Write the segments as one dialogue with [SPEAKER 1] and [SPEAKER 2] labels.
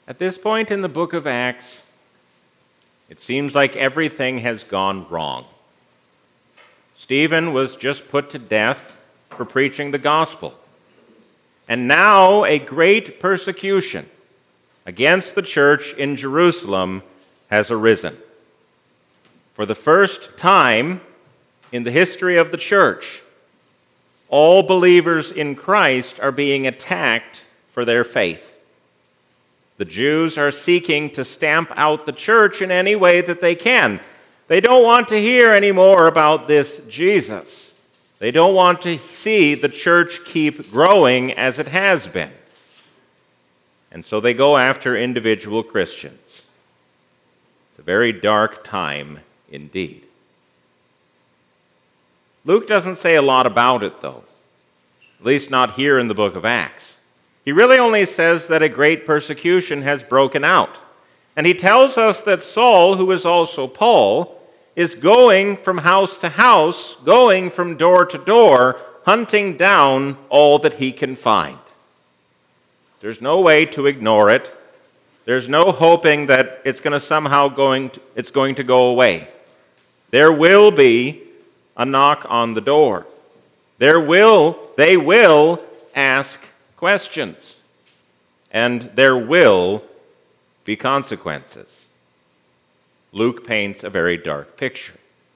[SPEAKER 1] At this point in the book of Acts, it seems like everything has gone wrong. Stephen was just put to death for preaching the gospel. And now a great persecution against the church in Jerusalem has arisen. For the first time in the history of the church, all believers in Christ are being attacked for their faith. The Jews are seeking to stamp out the church in any way that they can. They don't want to hear any more about this Jesus. They don't want to see the church keep growing as it has been. And so they go after individual Christians. It's a very dark time indeed. Luke doesn't say a lot about it, though, at least not here in the book of Acts. He really only says that a great persecution has broken out. And he tells us that Saul, who is also Paul, is going from house to house, going from door to door, hunting down all that he can find. There's no way to ignore it. There's no hoping that it's going to go away. There will be a knock on the door. They will ask questions, and there will be consequences. Luke paints a very dark picture.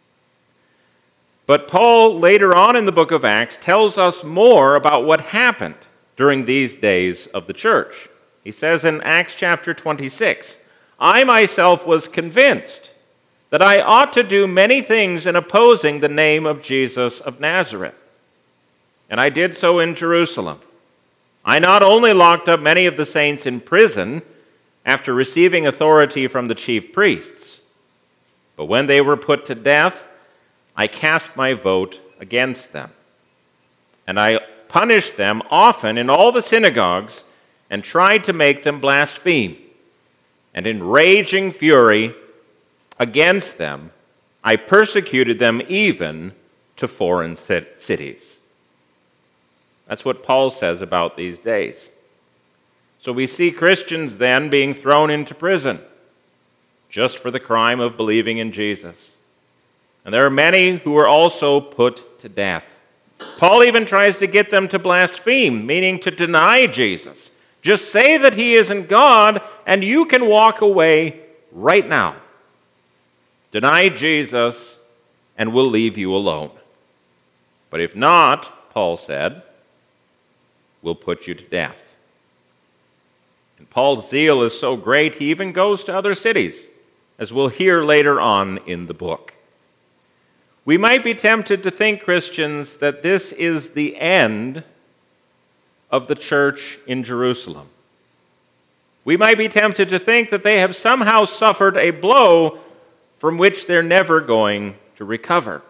[SPEAKER 1] But Paul, later on in the book of Acts, tells us more about what happened during these days of the church. He says in Acts chapter 26, "I myself was convinced that I ought to do many things in opposing the name of Jesus of Nazareth. And I did so in Jerusalem. I not only locked up many of the saints in prison after receiving authority from the chief priests, but when they were put to death, I cast my vote against them. And I punished them often in all the synagogues and tried to make them blaspheme. And in raging fury against them, I persecuted them even to foreign cities." That's what Paul says about these days. So we see Christians then being thrown into prison just for the crime of believing in Jesus. And there are many who are also put to death. Paul even tries to get them to blaspheme, meaning to deny Jesus. Just say that he isn't God, and you can walk away right now. Deny Jesus, and we'll leave you alone. But if not, Paul said, we'll put you to death. And Paul's zeal is so great, he even goes to other cities, as we'll hear later on in the book. We might be tempted to think, Christians, that this is the end of the church in Jerusalem. We might be tempted to think that they have somehow suffered a blow from which they're never going to recover.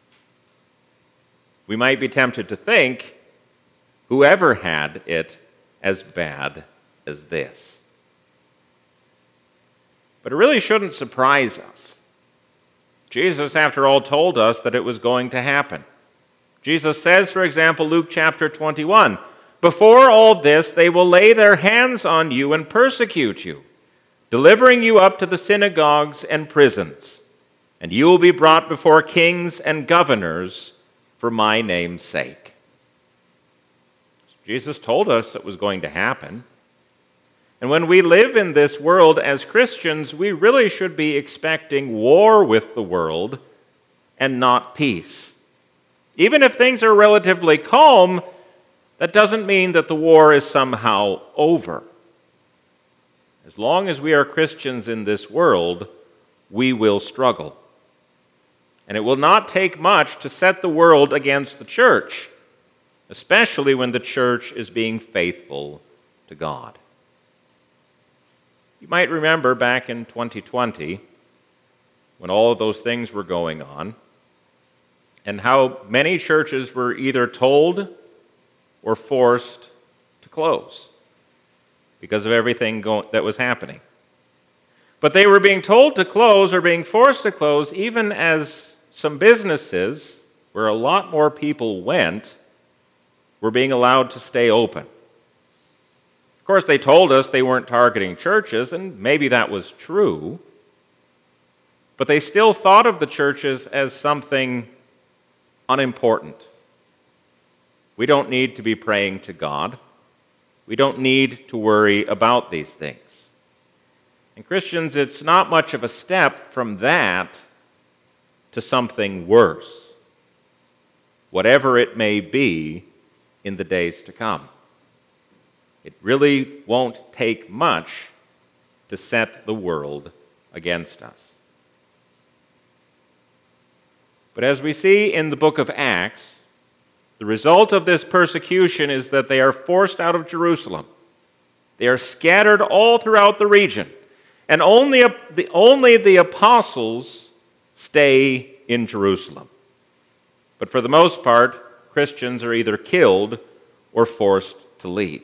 [SPEAKER 1] We might be tempted to think whoever had it as bad as this. But it really shouldn't surprise us. Jesus, after all, told us that it was going to happen. Jesus says, for example, Luke chapter 21, "Before all this, they will lay their hands on you and persecute you, delivering you up to the synagogues and prisons, and you will be brought before kings and governors for my name's sake." Jesus told us it was going to happen. And when we live in this world as Christians, we really should be expecting war with the world and not peace. Even if things are relatively calm, that doesn't mean that the war is somehow over. As long as we are Christians in this world, we will struggle. And it will not take much to set the world against the church, especially when the church is being faithful to God. You might remember back in 2020, when all of those things were going on, and how many churches were either told or forced to close because of everything that was happening. But they were being told to close or being forced to close even as some businesses, where a lot more people went, were being allowed to stay open. Of course, they told us they weren't targeting churches, and maybe that was true, but they still thought of the churches as something unimportant. We don't need to be praying to God. We don't need to worry about these things. And Christians, it's not much of a step from that to something worse, whatever it may be in the days to come. It really won't take much to set the world against us. But as we see in the book of Acts, the result of this persecution is that they are forced out of Jerusalem. They are scattered all throughout the region, and only the apostles stay in Jerusalem. But for the most part, Christians are either killed or forced to leave.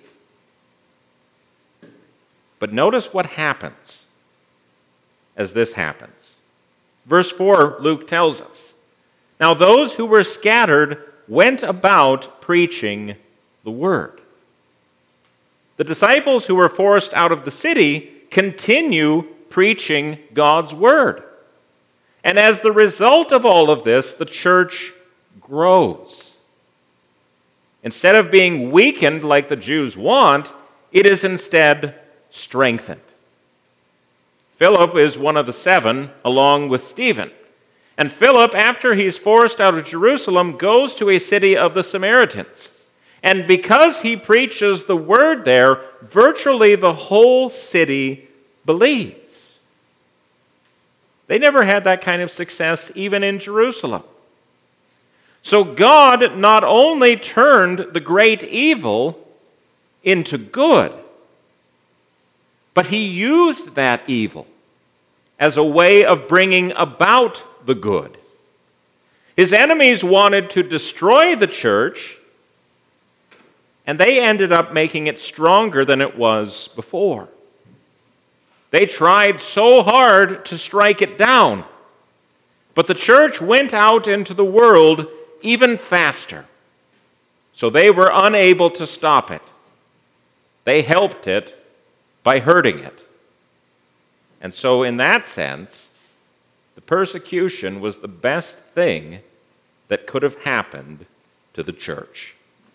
[SPEAKER 1] But notice what happens as this happens. Verse 4, Luke tells us, "Now those who were scattered went about preaching the word." The disciples who were forced out of the city continue preaching God's word. And as the result of all of this, the church grows. Instead of being weakened like the Jews want, it is instead strengthened. Philip is one of the 7, along with Stephen. And Philip, after he's forced out of Jerusalem, goes to a city of the Samaritans. And because he preaches the word there, virtually the whole city believes. They never had that kind of success even in Jerusalem. So God not only turned the great evil into good, but he used that evil as a way of bringing about the good. His enemies wanted to destroy the church, and they ended up making it stronger than it was before. They tried so hard to strike it down, but the church went out into the world even faster, so they were unable to stop it. They helped it by hurting it. And so in that sense, the persecution was the best thing that could have happened to the church.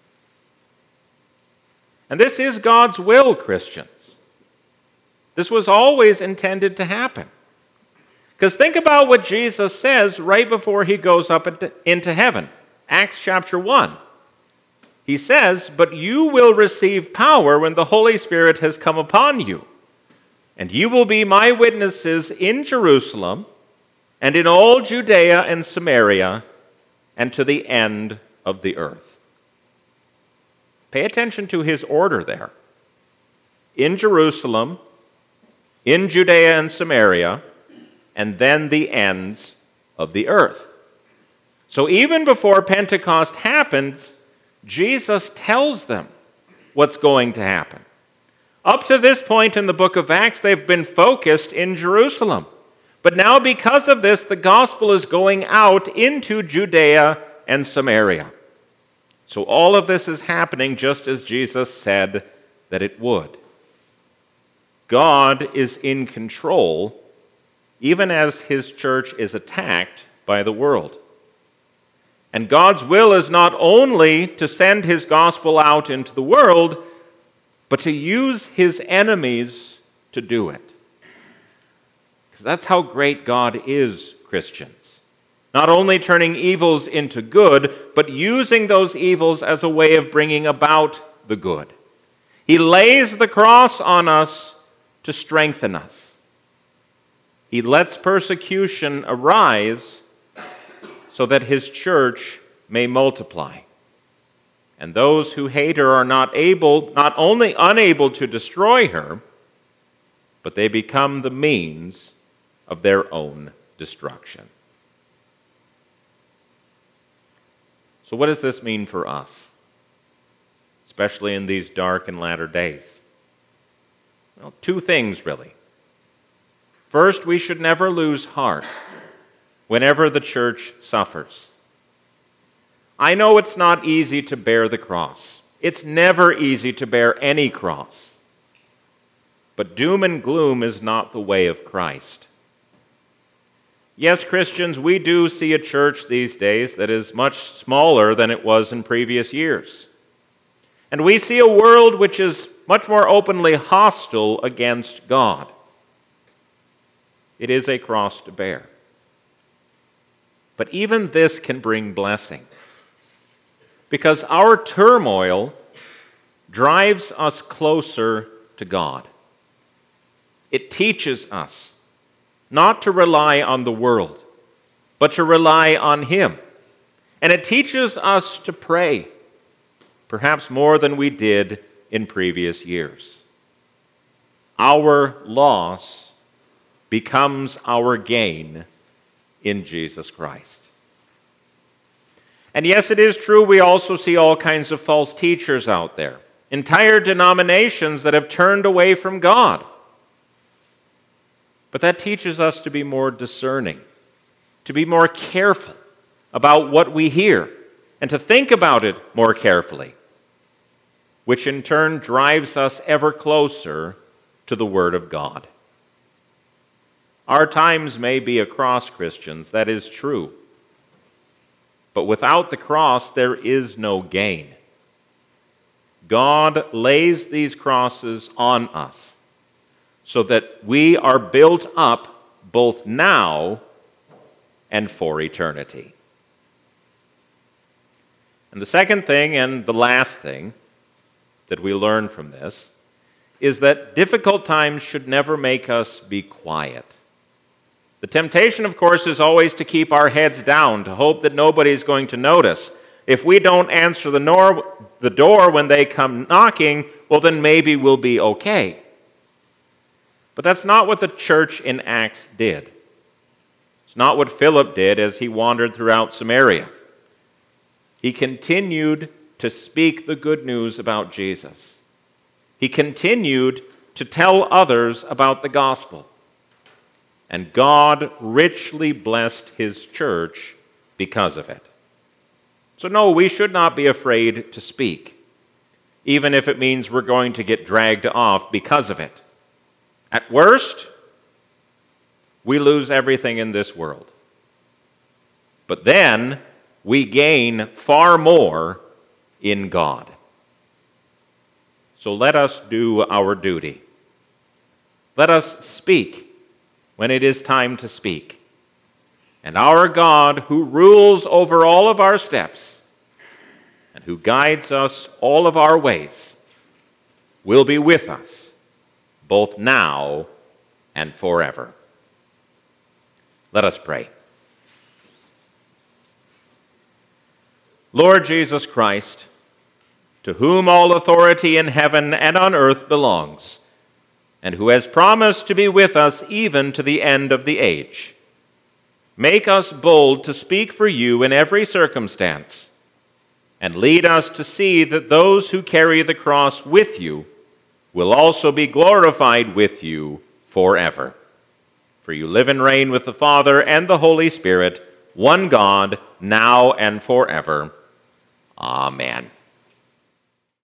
[SPEAKER 1] And this is God's will, Christians. This was always intended to happen. Because think about what Jesus says right before he goes up into heaven. Acts chapter 1. He says, "But you will receive power when the Holy Spirit has come upon you, and you will be my witnesses in Jerusalem and in all Judea and Samaria and to the end of the earth." Pay attention to his order there. In Jerusalem, in Judea and Samaria, and then the ends of the earth. So even before Pentecost happens, Jesus tells them what's going to happen. Up to this point in the book of Acts, they've been focused in Jerusalem. But now because of this, the gospel is going out into Judea and Samaria. So all of this is happening just as Jesus said that it would. God is in control, even as his church is attacked by the world. And God's will is not only to send his gospel out into the world, but to use his enemies to do it. Because that's how great God is, Christians. Not only turning evils into good, but using those evils as a way of bringing about the good. He lays the cross on us to strengthen us. He lets persecution arise so that his church may multiply. And those who hate her are not only unable to destroy her, but they become the means of their own destruction. So what does this mean for us, especially in these dark and latter days? Well, 2 things, really. First, we should never lose heart whenever the church suffers. I know it's not easy to bear the cross. It's never easy to bear any cross. But doom and gloom is not the way of Christ. Yes, Christians, we do see a church these days that is much smaller than it was in previous years. And we see a world which is much more openly hostile against God. It is a cross to bear. But even this can bring blessing, because our turmoil drives us closer to God. It teaches us not to rely on the world, but to rely on Him. And it teaches us to pray, perhaps more than we did in previous years. Our loss becomes our gain in Jesus Christ. And yes, it is true, we also see all kinds of false teachers out there, entire denominations that have turned away from God. But that teaches us to be more discerning, to be more careful about what we hear, and to think about it more carefully, which in turn drives us ever closer to the Word of God. Our times may be a cross, Christians, that is true. But without the cross, there is no gain. God lays these crosses on us so that we are built up both now and for eternity. And the second thing, and the last thing that we learn from this, is that difficult times should never make us be quiet. The temptation, of course, is always to keep our heads down, to hope that nobody's going to notice. If we don't answer the door when they come knocking, well, then maybe we'll be okay. But that's not what the church in Acts did. It's not what Philip did as he wandered throughout Samaria. He continued to speak the good news about Jesus. He continued to tell others about the gospel. And God richly blessed His church because of it. So no, we should not be afraid to speak, even if it means we're going to get dragged off because of it. At worst, we lose everything in this world. But then we gain far more in God. So let us do our duty. Let us speak when it is time to speak. And our God, who rules over all of our steps and who guides us all of our ways, will be with us both now and forever. Let us pray. Lord Jesus Christ, to whom all authority in heaven and on earth belongs, and who has promised to be with us even to the end of the age, make us bold to speak for you in every circumstance, and lead us to see that those who carry the cross with you will also be glorified with you forever. For you live and reign with the Father and the Holy Spirit, one God, now and forever. Amen.